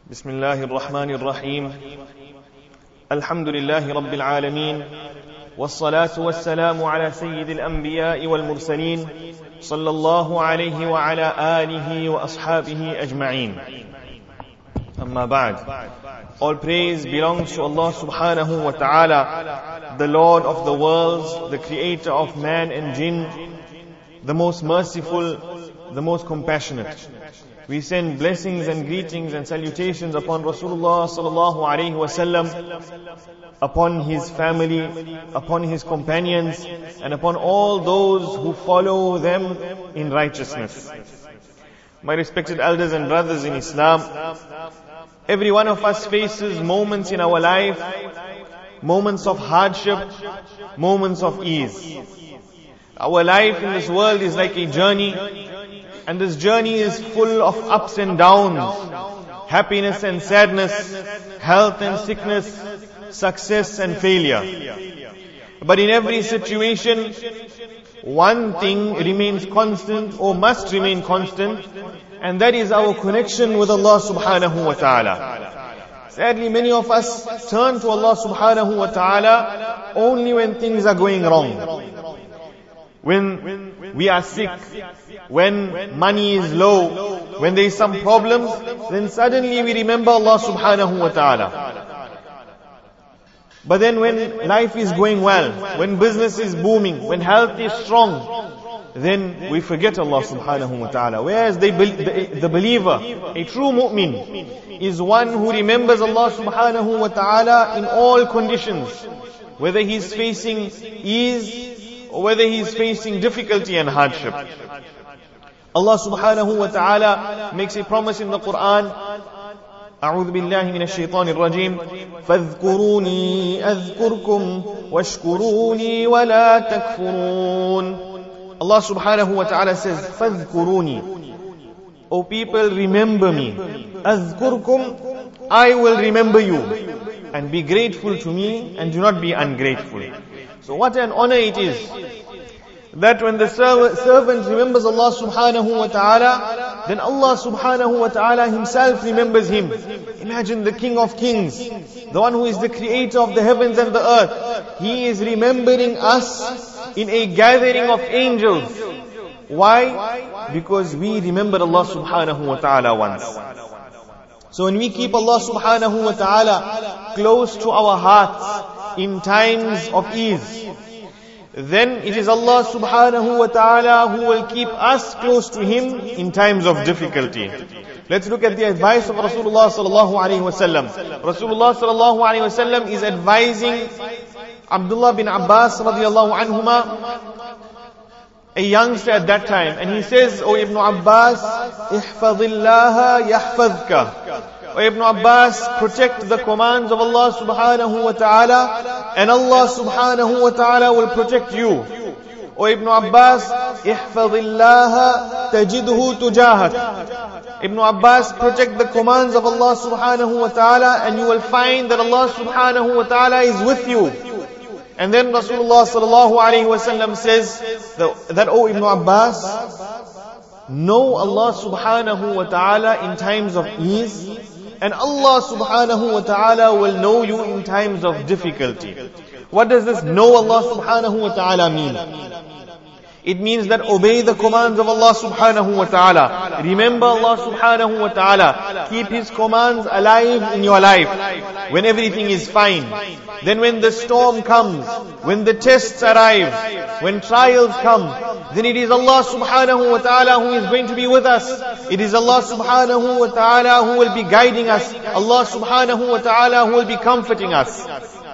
بسم الله الرحمن الرحيم الحمد لله رب العالمين والصلاة والسلام على سيد الأنبياء والمرسلين صلى الله عليه وعلى آله وأصحابه أجمعين. أما بعد, all praise belongs to Allah subhanahu wa ta'ala, the Lord of the worlds, the creator of man and jinn, the most merciful, the most compassionate. We send blessings and greetings and salutations upon Rasulullah sallallahu alaihi wasallam, upon his family, upon his companions, and upon all those who follow them in righteousness. My respected elders and brothers in Islam, every one of us faces moments in our life, moments of hardship, moments of ease. Our life in this world is like a journey, and this journey is full of ups and downs, happiness and sadness, health and sickness, success and failure. But in every situation, one thing remains constant or must remain constant, and that is our connection with Allah subhanahu wa ta'ala. Sadly, many of us turn to Allah subhanahu wa ta'ala only when things are going wrong. When we are sick, when money is low, when there is some problems, then suddenly we remember Allah subhanahu wa ta'ala. But then when life is going well, when business is booming, when health is strong, then we forget Allah subhanahu wa ta'ala. Whereas the believer, a true mu'min, is one who remembers Allah subhanahu wa ta'ala in all conditions, whether he is facing ease or whether he is facing difficulty and hardship. Allah subhanahu wa ta'ala makes a promise in the Quran, أعوذ بالله من الشيطان الرجيم فاذكروني أذكركم واشكروني ولا تكفرون. Allah subhanahu wa ta'ala says, فاذكروني, O people, remember me. أذكركم, I will remember you. And be grateful to me and do not be ungrateful. So what an honor it is that when the servant remembers Allah subhanahu wa ta'ala, then Allah subhanahu wa ta'ala himself remembers him. Imagine the King of Kings, the one who is the creator of the heavens and the earth. He is remembering us in a gathering of angels. Why? Because we remembered Allah subhanahu wa ta'ala once. So when we keep Allah subhanahu wa ta'ala close to our hearts in times of ease, then it is Allah subhanahu wa ta'ala who will keep us close to Him in times of difficulty. Let's look at the advice of Rasulullah sallallahu alaihi wasallam. Rasulullah sallallahu alaihi wasallam is advising Abdullah bin Abbas radiyallahu anhuma, a youngster at that time, and he says, O Ibn Abbas, ihfadhillaha yahfadhka. O Ibn Abbas, protect the commands of Allah subhanahu wa ta'ala, and Allah subhanahu wa ta'ala will protect you. O Ibn Abbas, ihfadhillaha tajidhu tujahak. Ibn Abbas, protect the commands of Allah subhanahu wa ta'ala, and you will find that Allah subhanahu wa ta'ala is with you. And then Rasulullah sallallahu alaihi wasallam says that, O Ibn Abbas, know Allah subhanahu wa ta'ala in times of ease, and Allah subhanahu wa ta'ala will know you in times of difficulty. What does this know Allah subhanahu wa ta'ala mean? It means that obey the commands of Allah subhanahu wa ta'ala. Remember Allah subhanahu wa ta'ala. Keep His commands alive in your life when everything is fine. Then when the storm comes, when the tests arrive, when trials come, then it is Allah subhanahu wa ta'ala who is going to be with us. It is Allah subhanahu wa ta'ala who will be guiding us. Allah subhanahu wa ta'ala who will be comforting us.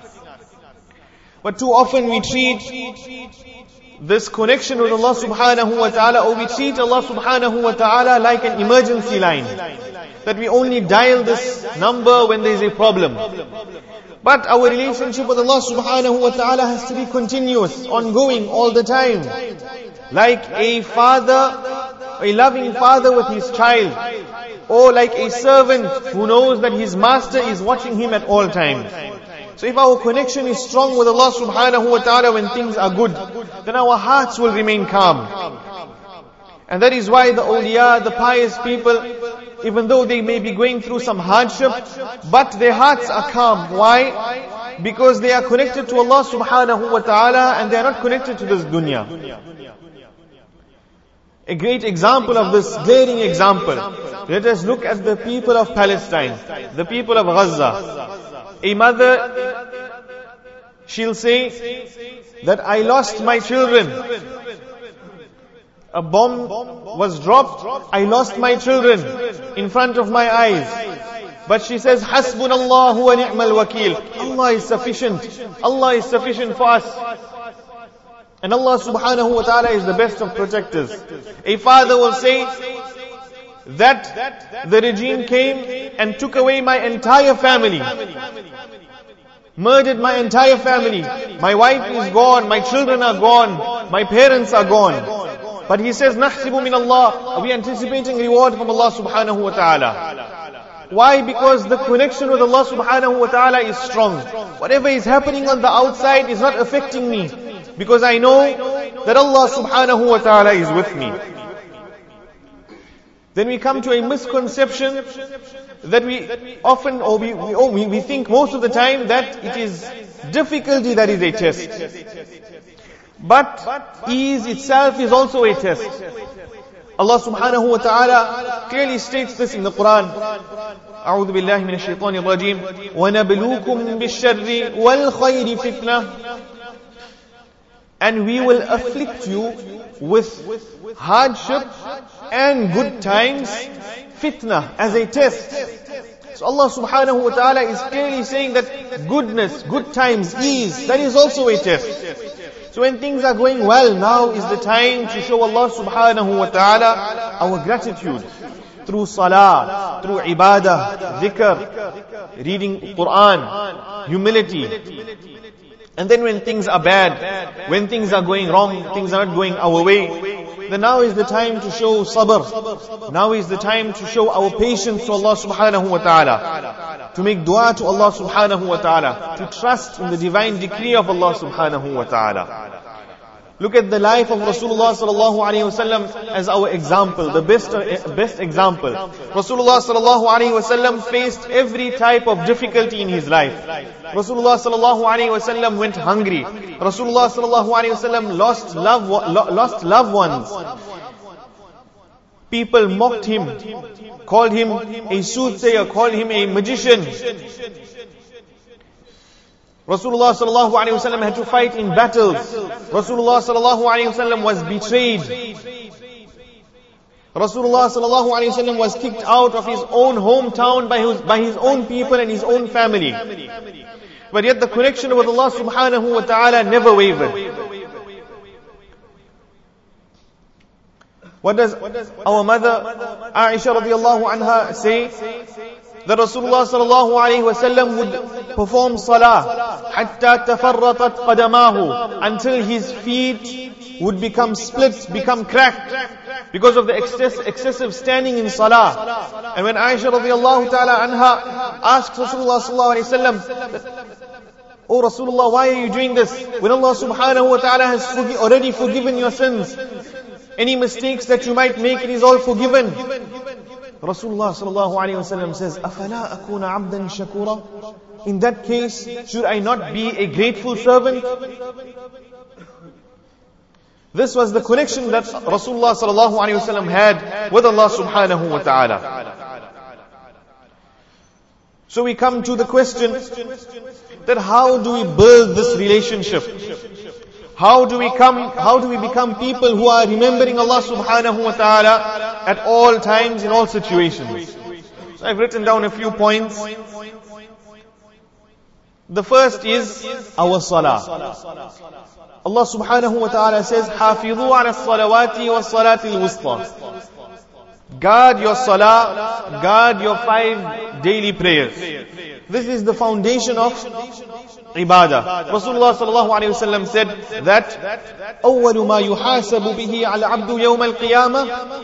But too often we treat this connection with Allah subhanahu wa ta'ala, or we treat Allah subhanahu wa ta'ala like an emergency line, that we only dial this number when there is a problem. But our relationship with Allah subhanahu wa ta'ala has to be continuous, ongoing, all the time. Like a father, a loving father with his child, or like a servant who knows that his master is watching him at all times. So if our connection is strong with Allah subhanahu wa ta'ala when things are good, then our hearts will remain calm. And that is why the awliya, the pious people, even though they may be going through some hardship, but their hearts are calm. Why? Because they are connected to Allah subhanahu wa ta'ala and they are not connected to this dunya. A great example of this, glaring example. Let us look at the people of Palestine, the people of Gaza. A mother, she'll say that I lost my children. A bomb was dropped, I lost my children in front of my eyes. But she says, Hasbunallahu wa ni'mal wakil. Allah is sufficient. Allah is sufficient for us. And Allah subhanahu wa ta'ala is the best of protectors. A father will say that the regime came and took away my entire family. Murdered my entire family. My wife is gone, my children are gone, my parents are gone. But he says, Nahsibu min Allah. Are we anticipating reward from Allah subhanahu wa ta'ala? Why? Because the connection with Allah subhanahu wa ta'ala is strong. Whatever is happening on the outside is not affecting me. Because I know that Allah subhanahu wa ta'ala is with me. Then we come to a misconception that we often, or we think most of the time that it is difficulty that is a test. But ease itself is also a test. Allah subhanahu wa ta'ala clearly states this in the Quran. أعوذ بالله من الشيطان الرجيم وَنَبْلُوكُمْ بِالشَّرِّ وَالْخَيْرِ فِتْنَةً. And we will afflict you with hardship and good times, fitna, as a test. So Allah subhanahu wa ta'ala is clearly saying that goodness, good times, ease, that is also a test. So when things are going well, now is the time to show Allah subhanahu wa ta'ala our gratitude. Through salah, through ibadah, dhikr, reading Quran, humility. And then when things are bad, when things are going wrong, things are not going our way, then now is the time to show sabr. Now is the time to show our patience to Allah subhanahu wa ta'ala. To make dua to Allah subhanahu wa ta'ala. To trust in the divine decree of Allah subhanahu wa ta'ala. Look at the life of Rasulullah sallallahu alaihi wasallam as our example, the best example. Rasulullah sallallahu alaihi wasallam faced every type of difficulty in his life. Rasulullah sallallahu alaihi wasallam went hungry. Rasulullah sallallahu alaihi wasallam lost loved ones. People mocked him, called him a soothsayer, called him a magician. Rasulullah sallallahu alaihi wasallam had to fight in battles. Rasulullah sallallahu alaihi wasallam was betrayed. Rasulullah sallallahu alaihi wasallam was kicked out of his own hometown by his own people and his own family. But yet the connection with Allah subhanahu wa ta'ala never wavered. What does our mother Aisha radiallahu anha say? That Rasulullah sallallahu alayhi wa sallam would perform salah hatta tafarratat qadamahu, until his feet would become split, become cracked because of the excessive standing in salah. And when Aisha radiallahu ta'ala anha asked Rasulullah sallallahu alayhi wa sallam, "Oh Rasulullah, why are you doing this? When Allah subhanahu wa ta'ala has already forgiven your sins. Any mistakes that you might make, it is all forgiven." Rasulullah sallallahu alaihi wasallam says, "Afala akuna abdan shakura?" In that case, should I not be a grateful servant? This was the connection that Rasulullah sallallahu alaihi wasallam had with Allah subhanahu wa ta'ala. So we come to the question that how do we build this relationship? How do we become people who are remembering Allah subhanahu wa ta'ala at all times, in all situations? So I've written down a few points. The first is our salah. Allah subhanahu wa ta'ala says, حَافِظُوا عَلَى الصَّلَوَاتِ وَالصَّلَاةِ الْوُسْطَى. Guard your salah, guard your 5 daily prayers. This is the foundation of ibadah. Rasulullah sallallahu alayhi wa sallam said that أَوَّلُ مَا يُحَاسَبُ بِهِ عَلَى عَبْدُ يَوْمَ الْقِيَامَةِ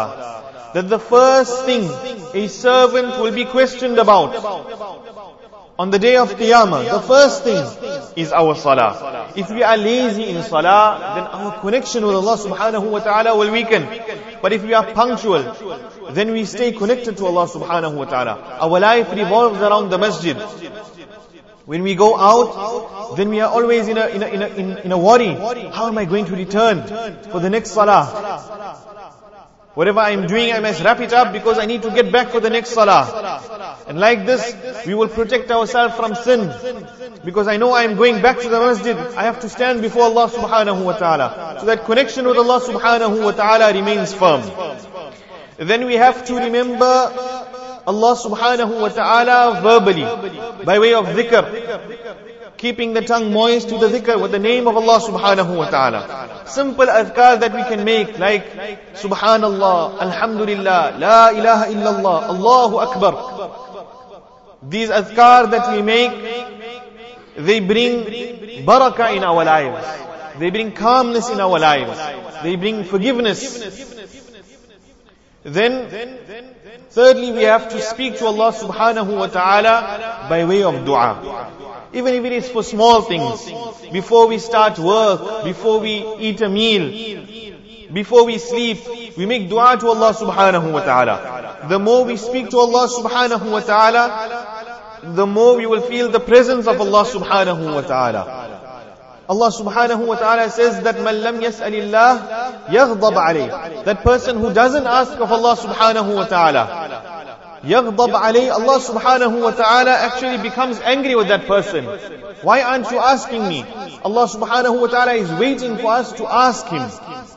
الصَّلَاةِ. That the first thing a servant will be questioned about on the day of Qiyamah, the first thing is our salah. If we are lazy in salah, then our connection with Allah subhanahu wa ta'ala will weaken. But if we are punctual, then we stay connected to Allah subhanahu wa ta'ala. Our life revolves around the masjid. When we go out, then we are always in a worry. How am I going to return for the next salah? Whatever I am doing, I must wrap it up because I need to get back for the next salah. And like this, we will protect ourselves from sin. Because I know I am going back to the masjid. I have to stand before Allah subhanahu wa ta'ala. So that connection with Allah subhanahu wa ta'ala remains firm. Then we have to remember Allah subhanahu wa ta'ala verbally, by way of dhikr. Keeping the tongue moist to the dhikr with the name of Allah subhanahu wa ta'ala. Simple adhkar that we can make, like Subhanallah, Alhamdulillah, La ilaha illallah, Allahu Akbar. These adhkar that we make, they bring barakah in our lives. They bring calmness in our lives. They bring forgiveness. Then, thirdly, we have to speak to Allah subhanahu wa ta'ala by way of dua. Even if it is for small things. Before we start work, before we eat a meal, before we sleep, we make dua to Allah subhanahu wa ta'ala. The more we speak to Allah subhanahu wa ta'ala, the more we will feel the presence of Allah subhanahu wa ta'ala. Allah subhanahu wa ta'ala says that man lam yas'alillah yaghdab alayh. That person who doesn't ask of Allah subhanahu wa ta'ala, yaghdab alayh, Allah subhanahu wa ta'ala actually becomes angry with that person. Why aren't you asking me? Allah subhanahu wa ta'ala is waiting for us to ask Him.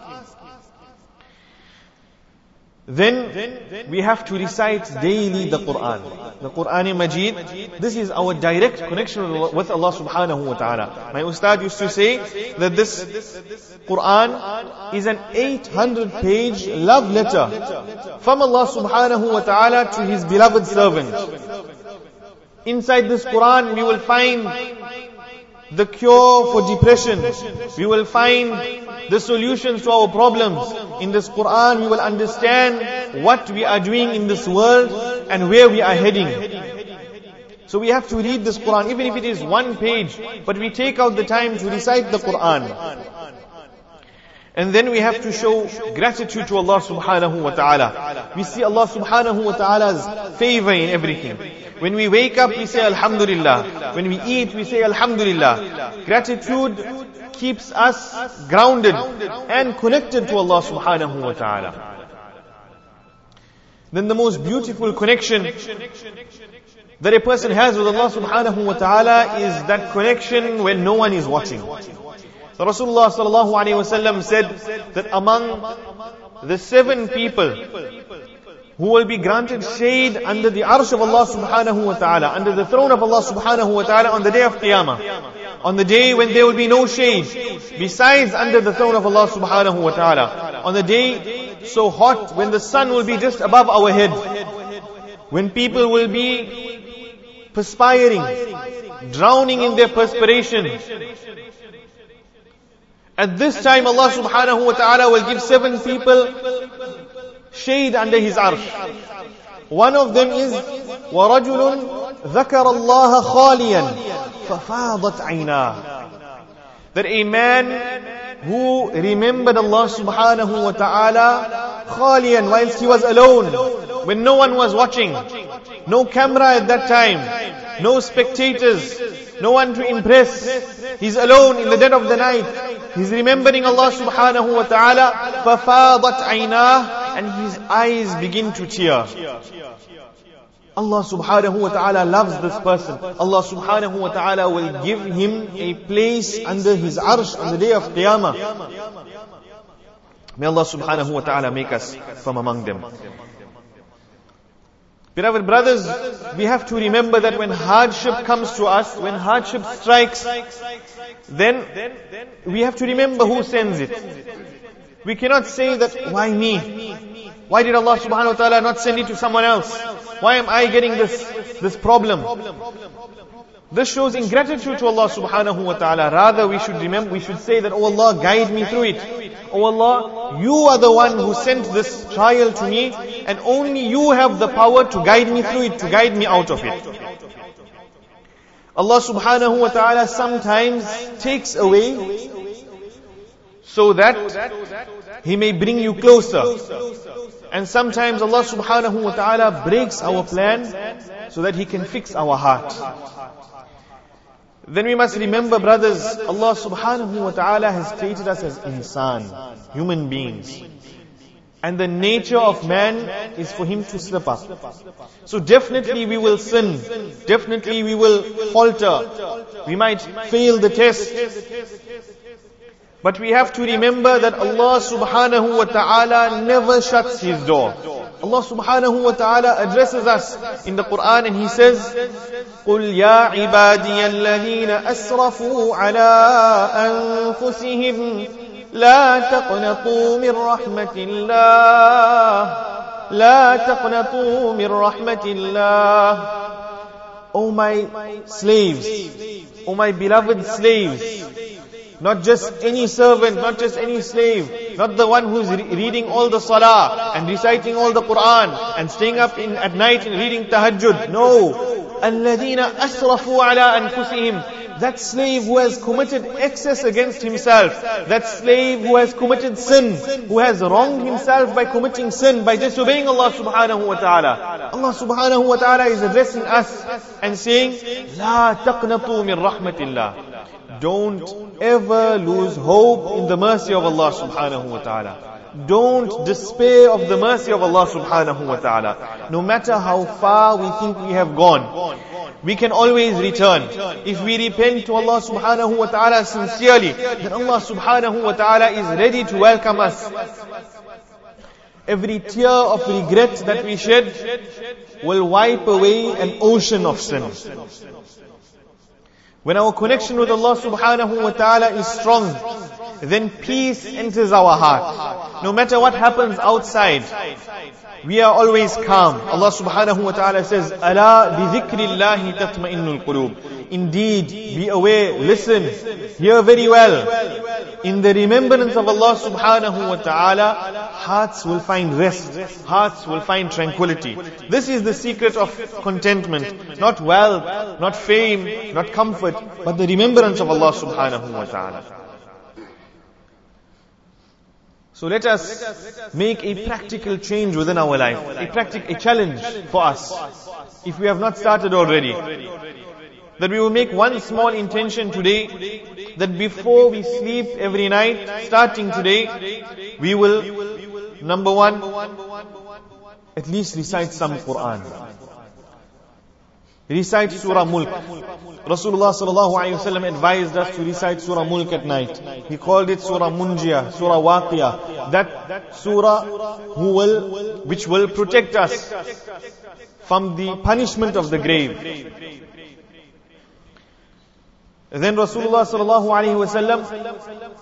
Then we have to recite daily the Quran. The Quran Majid. This is our direct connection with Allah subhanahu wa ta'ala. My ustad used to say that this Quran is an 800-page love letter from Allah subhanahu wa ta'ala to His beloved servant. Inside this Quran we will find the cure for depression. We will find the solutions to our problems. In this Quran we will understand what we are doing in this world and where we are heading. So we have to read this Quran, even if it is one page, but we take out the time to recite the Quran. And then we have to show gratitude to Allah subhanahu wa ta'ala. We see Allah subhanahu wa ta'ala's favor in everything. When we wake up, we say Alhamdulillah. When we eat, we say Alhamdulillah. Gratitude keeps us grounded and connected to Allah subhanahu wa ta'ala. Then the most beautiful connection that a person has with Allah subhanahu wa ta'ala is that connection when no one is watching. So Rasulullah sallallahu alayhi wa sallam said that among the 7 people who will be granted shade under the arsh of Allah subhanahu wa ta'ala, under the throne of Allah subhanahu wa ta'ala on the day of Qiyamah, on the day when there will be no shade besides under the throne of Allah subhanahu wa ta'ala, on the day so hot when the sun will be just above our head, when people will be perspiring, drowning in their perspiration. At this time Allah subhanahu wa ta'ala will give 7 people shade under His arsh. One of them is وَرَجُلٌ ذَكَرَ اللَّهَ خَالِيًا فَفَاضَتْ عَيْنَاهُ. That a man who remembered Allah subhanahu wa ta'ala khaliyan, whilst he was alone, when no one was watching, no camera at that time, no spectators, no one to impress. He's alone in the dead of the night. He's remembering Allah subhanahu wa ta'ala. فَفَاضَتْ عَيْنَاهُ. And his eyes begin to tear. Allah subhanahu wa ta'ala loves this person. Allah subhanahu wa ta'ala will give him a place under His arsh on the day of Qiyamah. May Allah subhanahu wa ta'ala make us from among them. Beloved brothers, we have to remember that when hardship comes to us, when hardship strikes, then we have to remember who sends it. We cannot say that, why me? Why did Allah subhanahu wa ta'ala not send it to someone else? Why am I getting this problem? This shows ingratitude to Allah subhanahu wa ta'ala. Rather, we should say that, oh Allah, guide me through it. Oh Allah, You are the one who sent this trial to me, and only You have the power to guide me through it, to guide me out of it. Allah subhanahu wa ta'ala sometimes takes away so that He may bring you closer. And sometimes Allah subhanahu wa ta'ala breaks our plan so that He can fix our heart. Then we must remember, brothers, Allah subhanahu wa ta'ala has created us as insan, human beings. And the nature of man is for him to slip up. So definitely we will sin. Definitely we will falter. We might fail the test. But we have to remember that Allah subhanahu wa ta'ala never shuts His door. Allah subhanahu wa ta'ala addresses us in the Quran and He says, قُلْ يَا عِبَادِيَ الَّذِينَ أَسْرَفُوا عَلَىٰ أَنفُسِهِمْ لَا تَقْنَطُوا مِنْ رَحْمَةِ اللَّهِ لَا تَقْنَطُوا مِنْ رَحْمَةِ اللَّهِ O my slaves, O my beloved slaves, not just any servant, not just any slave, not the one who's reading all the salah and reciting all the Quran and staying up at night and reading tahajjud. No. الَّذِينَ أَسْرَفُوا عَلَىٰ أَنفُسِهِمْ. That slave who has committed excess against himself, that slave who has committed sin, who has wronged himself by committing sin, by disobeying Allah subhanahu wa ta'ala. Allah subhanahu wa ta'ala is addressing us and saying, لَا تَقْنَطُوا مِنْ رَحْمَةِ اللَّهِ. Don't ever lose hope in the mercy of Allah subhanahu wa ta'ala. Don't despair of the mercy of Allah subhanahu wa ta'ala. No matter how far we think we have gone, we can always return. If we repent to Allah subhanahu wa ta'ala sincerely, then Allah subhanahu wa ta'ala is ready to welcome us. Every tear of regret that we shed will wipe away an ocean of sin. When our connection with Allah subhanahu wa ta'ala is strong, then peace enters our heart. No matter what happens outside, we are always calm. Allah subhanahu wa ta'ala says, أَلَا بِذِكْرِ اللَّهِ تَطْمَئِنُّ الْقُلُوبِ. Indeed, be aware, listen, hear very well. In the remembrance of Allah subhanahu wa ta'ala, hearts will find rest. Hearts will find tranquility. This is the secret of contentment. Not wealth, not fame, not comfort, but the remembrance of Allah subhanahu wa ta'ala. So let us make a practical change within our life. A challenge for us. If we have not started already. That we will make one small intention today. That before we sleep every night, starting today, we will, number one, at least recite some Quran. Recite Surah Mulk. Rasulullah sallallahu alayhi wa sallam advised us to recite Surah Mulk at night. He called it Surah Munjiyah, Surah Waqiyah. That surah which will protect us from the punishment of the grave. Then Rasulullah sallallahu alayhi wa sallam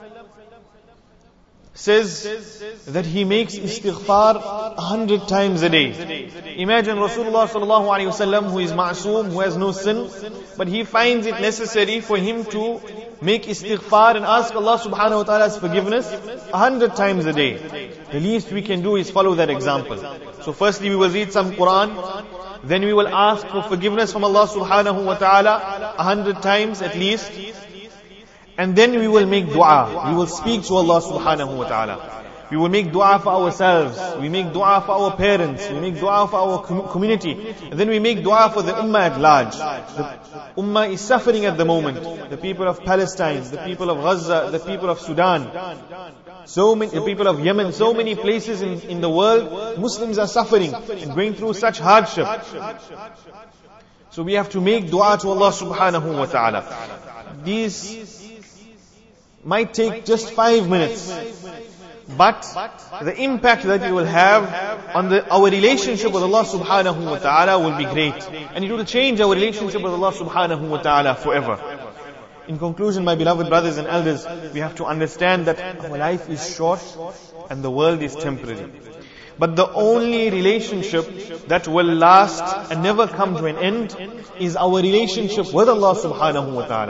says that he makes istighfar 100 times a day. Imagine Rasulullah sallallahu alaihi wasallam, who is ma'soom, who has no sin, but he finds it necessary for him to make istighfar and ask Allah subhanahu wa ta'ala's forgiveness 100 times a day. The least we can do is follow that example. So firstly we will read some Quran, then we will ask for forgiveness from Allah subhanahu wa ta'ala 100 times at least. And then we will make dua. We will speak to Allah subhanahu wa ta'ala. We will make dua for ourselves. We make dua for our parents. We make dua for our community. And then we make dua for the ummah at large. The ummah is suffering at the moment. The people of Palestine, the people of Gaza, the people of Sudan, the people of Yemen, so many places in the world, Muslims are suffering and going through such hardship. So we have to make dua to Allah subhanahu wa ta'ala. These might take just 5 minutes, but the impact that it will have on our relationship with Allah subhanahu wa ta'ala will be great, and it will change our relationship with Allah subhanahu wa ta'ala forever. In conclusion, my beloved brothers and elders, we have to understand that our life is short and the world is temporary. But the only relationship that will last and never come to an end is our relationship with Allah subhanahu wa ta'ala.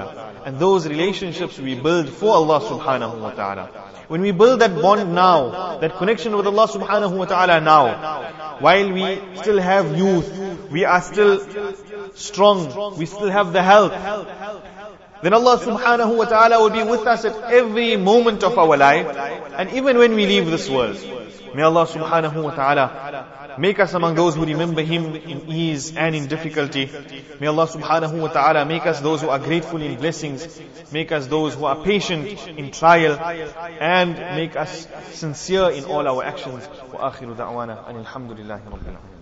And those relationships we build for Allah subhanahu wa ta'ala. When we build that bond now, that connection with Allah subhanahu wa ta'ala now, while we still have youth, we are still strong, we still have the health, then Allah subhanahu wa ta'ala will be with us at every moment of our life, and even when we leave this world. May Allah subhanahu wa ta'ala make us among those who remember Him in ease and in difficulty. May Allah subhanahu wa ta'ala make us those who are grateful in blessings, make us those who are patient in trial, and make us sincere in all our actions. Wa akhiru da'wana and alhamdulillahi rabbil alamin.